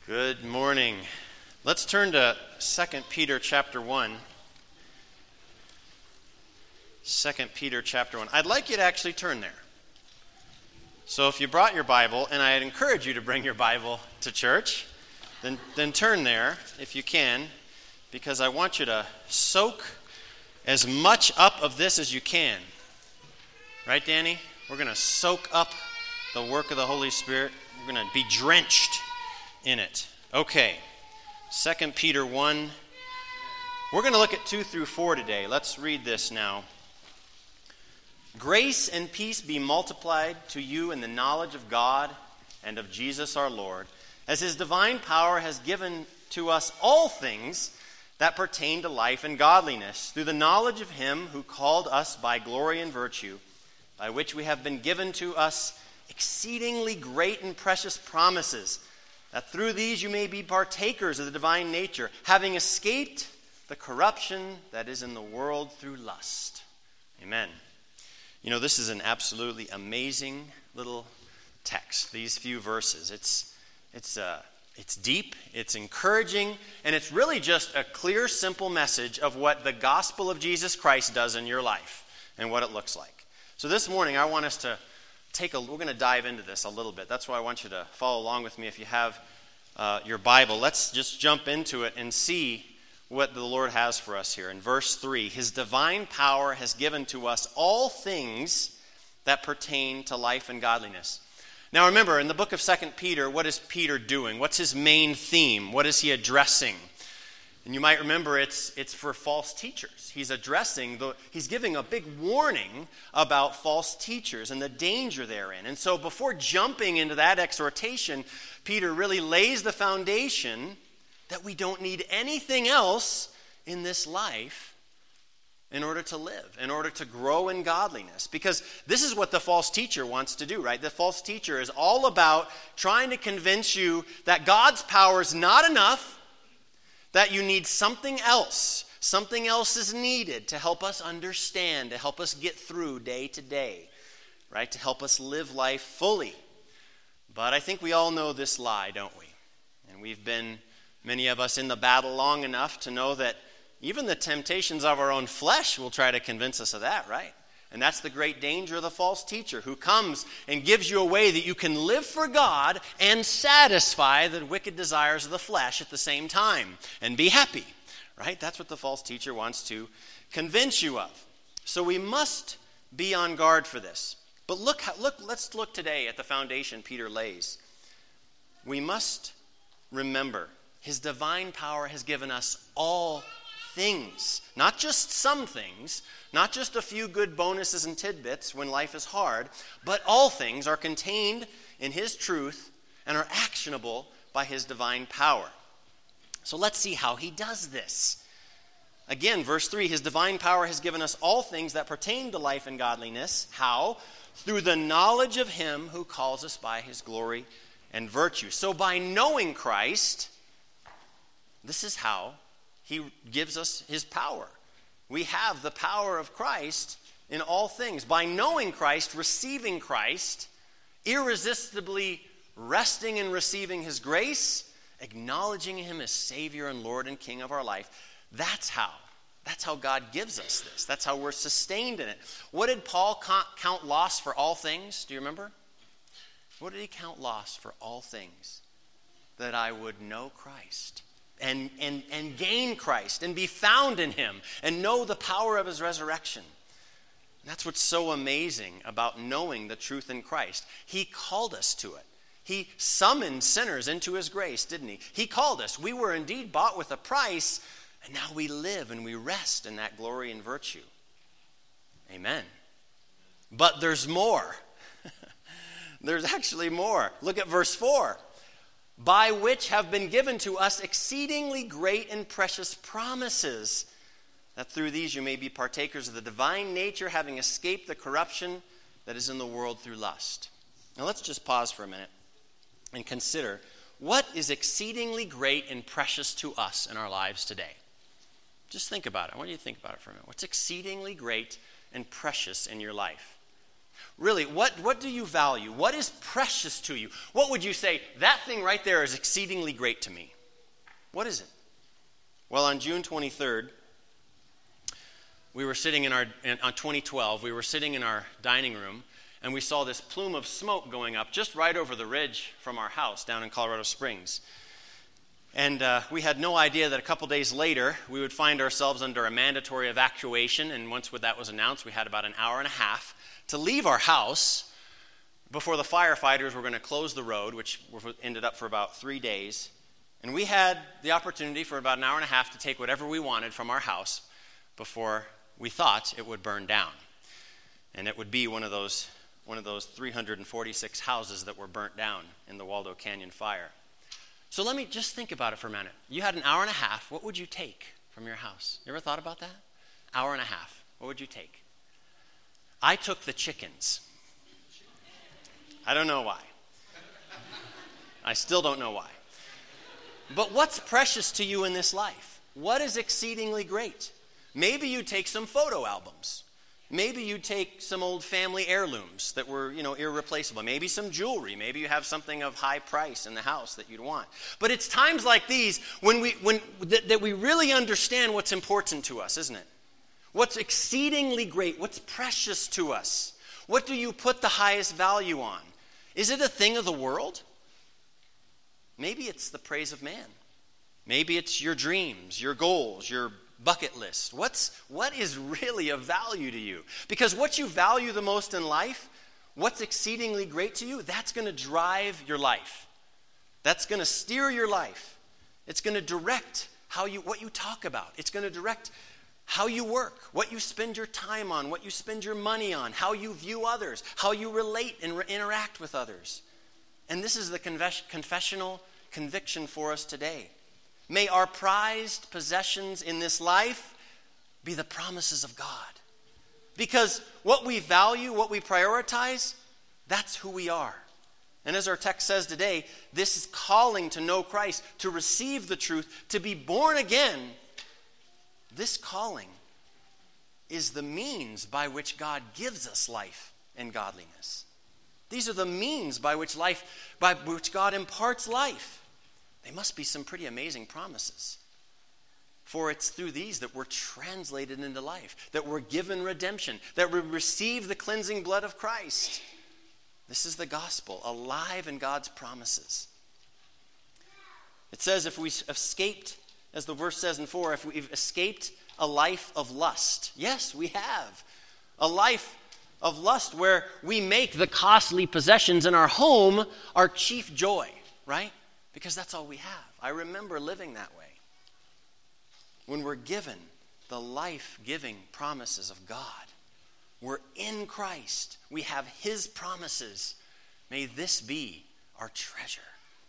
Good morning. Let's turn to 2 Peter chapter 1. 2 Peter chapter 1. I'd like you to actually turn there. So if you brought your Bible, and I'd encourage you to bring your Bible to church, then turn there if you can, because I want you to soak as much up of this as you can. Right, Danny? We're going to soak up the work of the Holy Spirit. We're going to be drenched in it. Okay, 2 Peter 1. We're going to look at 2 through 4 today. Let's read this now. Grace and peace be multiplied to you in the knowledge of God and of Jesus our Lord, as his divine power has given to us all things that pertain to life and godliness, through the knowledge of him who called us by glory and virtue, by which we have been given to us exceedingly great and precious promises, that through these you may be partakers of the divine nature, having escaped the corruption that is in the world through lust. Amen. You know, this is an absolutely amazing little text, these few verses. It's deep, it's encouraging, and it's really just a clear, simple message of what the gospel of Jesus Christ does in your life and what it looks like. So this morning, I want us to we're going to dive into this a little bit. That's why I want you to follow along with me if you have your Bible. Let's just jump into it and see what the Lord has for us here. In verse 3, his divine power has given to us all things that pertain to life and godliness. Now remember, in the book of 2 Peter, what is Peter doing? What's his main theme? What is he addressing? And you might remember it's for false teachers. He's giving a big warning about false teachers and the danger therein. And so before jumping into that exhortation, Peter really lays the foundation that we don't need anything else in this life in order to live, in order to grow in godliness. Because this is what the false teacher wants to do, right? The false teacher is all about trying to convince you that God's power is not enough, that you need something else. Something else is needed to help us understand, to help us get through day to day, right? To help us live life fully. But I think we all know this lie, don't we? And we've been, many of us, in the battle long enough to know that even the temptations of our own flesh will try to convince us of that, right? And that's the great danger of the false teacher who comes and gives you a way that you can live for God and satisfy the wicked desires of the flesh at the same time and be happy, right? That's what the false teacher wants to convince you of. So we must be on guard for this. But let's look today at the foundation Peter lays. We must remember his divine power has given us all things, not just some things, not just a few good bonuses and tidbits when life is hard, but all things are contained in his truth and are actionable by his divine power. So let's see how he does this. Again, verse 3, his divine power has given us all things that pertain to life and godliness. How? Through the knowledge of him who calls us by his glory and virtue. So by knowing Christ, this is how he gives us his power. We have the power of Christ in all things. By knowing Christ, receiving Christ, irresistibly resting and receiving his grace, acknowledging him as Savior and Lord and King of our life. That's how God gives us this. That's how we're sustained in it. What did Paul count loss for all things? Do you remember? What did he count loss for all things? That I would know Christ. And gain Christ and be found in him and know the power of his resurrection. And that's what's so amazing about knowing the truth in Christ. He called us to it. He summoned sinners into his grace, didn't he? He called us. We were indeed bought with a price, and now we live and we rest in that glory and virtue. Amen. But there's more. There's actually more. Look at verse 4. By which have been given to us exceedingly great and precious promises, that through these you may be partakers of the divine nature, having escaped the corruption that is in the world through lust. Now let's just pause for a minute and consider what is exceedingly great and precious to us in our lives today. Just think about it. I want you to think about it for a minute. What's exceedingly great and precious in your life? Really, what do you value? What is precious to you? What would you say, that thing right there is exceedingly great to me? What is it? Well, on June 23rd, we were sitting on 2012, we were sitting in our dining room, and we saw this plume of smoke going up just right over the ridge from our house down in Colorado Springs. And we had no idea that a couple days later, we would find ourselves under a mandatory evacuation, and once that was announced, we had about an hour and a half to leave our house before the firefighters were going to close the road, which ended up for about 3 days. And we had the opportunity for about an hour and a half to take whatever we wanted from our house before we thought it would burn down. And it would be one of those 346 houses that were burnt down in the Waldo Canyon fire. So let me just think about it for a minute. You had an hour and a half. What would you take from your house? You ever thought about that? Hour and a half. What would you take? I took the chickens. I don't know why. I still don't know why. But what's precious to you in this life? What is exceedingly great? Maybe you take some photo albums. Maybe you take some old family heirlooms that were, irreplaceable. Maybe some jewelry. Maybe you have something of high price in the house that you'd want. But it's times like these that we really understand what's important to us, isn't it? What's exceedingly great? What's precious to us? What do you put the highest value on? Is it a thing of the world? Maybe it's the praise of man. Maybe it's your dreams, your goals, your bucket list. What is really of value to you? Because what you value the most in life, what's exceedingly great to you, that's going to drive your life. That's going to steer your life. It's going to direct what you talk about. It's going to direct how you work, what you spend your time on, what you spend your money on, how you view others, how you relate and interact with others. And this is the confessional conviction for us today. May our prized possessions in this life be the promises of God. Because what we value, what we prioritize, that's who we are. And as our text says today, this is calling to know Christ, to receive the truth, to be born again. This calling is the means by which God gives us life and godliness. These are the means by which God imparts life. They must be some pretty amazing promises. For it's through these that we're translated into life, that we're given redemption, that we receive the cleansing blood of Christ. This is the gospel, alive in God's promises. It says if we escaped, as the verse says in 4, if we've escaped a life of lust. Yes, we have. A life of lust where we make the costly possessions in our home our chief joy, right? Because that's all we have. I remember living that way. When we're given the life-giving promises of God, we're in Christ. We have His promises. May this be our treasure.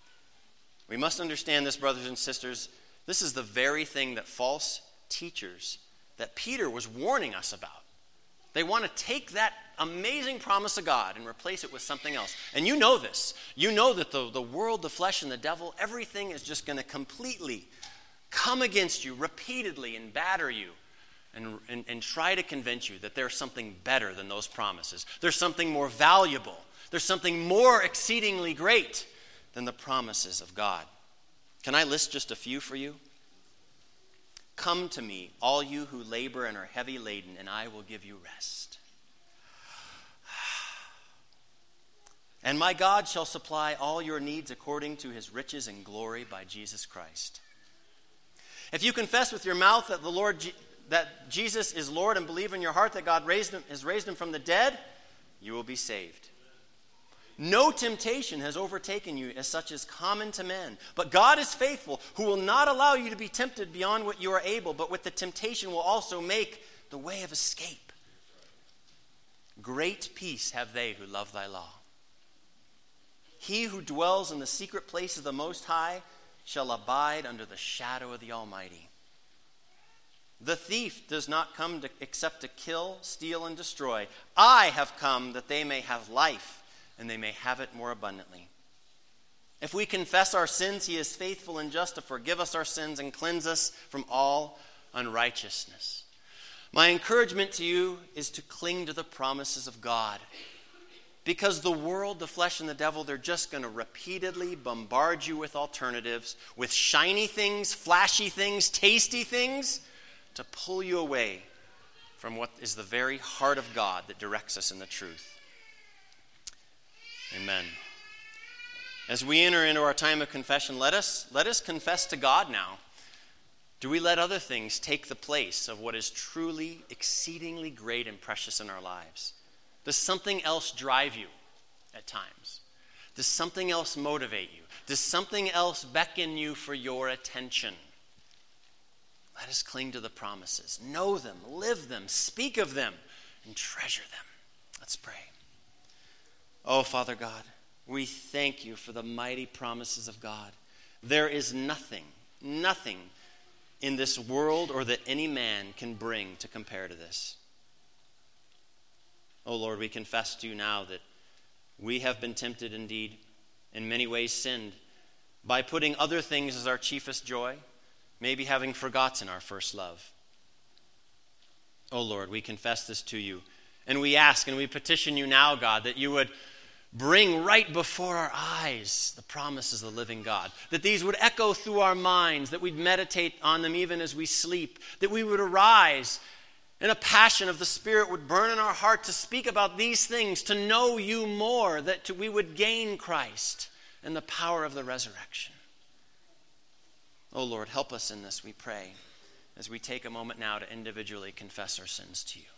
We must understand this, brothers and sisters. This is the very thing that false teachers, that Peter was warning us about. They want to take that amazing promise of God and replace it with something else. And you know this. You know that the world, the flesh, and the devil, everything is just going to completely come against you repeatedly and batter you and try to convince you that there's something better than those promises. There's something more valuable. There's something more exceedingly great than the promises of God. Can I list just a few for you? Come to me, all you who labor and are heavy laden, and I will give you rest. And my God shall supply all your needs according to His riches and glory by Jesus Christ. If you confess with your mouth that Jesus is Lord and believe in your heart that God has raised Him from the dead, you will be saved. No temptation has overtaken you as such is common to men. But God is faithful, who will not allow you to be tempted beyond what you are able, but with the temptation will also make the way of escape. Great peace have they who love thy law. He who dwells in the secret place of the Most High shall abide under the shadow of the Almighty. The thief does not come except to kill, steal, and destroy. I have come that they may have life, and they may have it more abundantly. If we confess our sins, He is faithful and just to forgive us our sins and cleanse us from all unrighteousness. My encouragement to you is to cling to the promises of God. Because the world, the flesh, and the devil, they're just going to repeatedly bombard you with alternatives, with shiny things, flashy things, tasty things, to pull you away from what is the very heart of God that directs us in the truth. Amen. As we enter into our time of confession, let us confess to God now. Do we let other things take the place of what is truly exceedingly great and precious in our lives? Does something else drive you at times? Does something else motivate you? Does something else beckon you for your attention? Let us cling to the promises. Know them, live them, speak of them, and treasure them. Let's pray. Oh, Father God, we thank you for the mighty promises of God. There is nothing in this world or that any man can bring to compare to this. Oh Lord, we confess to you now that we have been tempted indeed, in many ways sinned, by putting other things as our chiefest joy, maybe having forgotten our first love. Oh Lord, we confess this to you, and we ask and we petition you now, God, that you would bring right before our eyes the promises of the living God, that these would echo through our minds, that we'd meditate on them even as we sleep, that we would arise and a passion of the Spirit would burn in our heart to speak about these things, to know you more, that we would gain Christ and the power of the resurrection. Oh Lord, help us in this, we pray, as we take a moment now to individually confess our sins to you.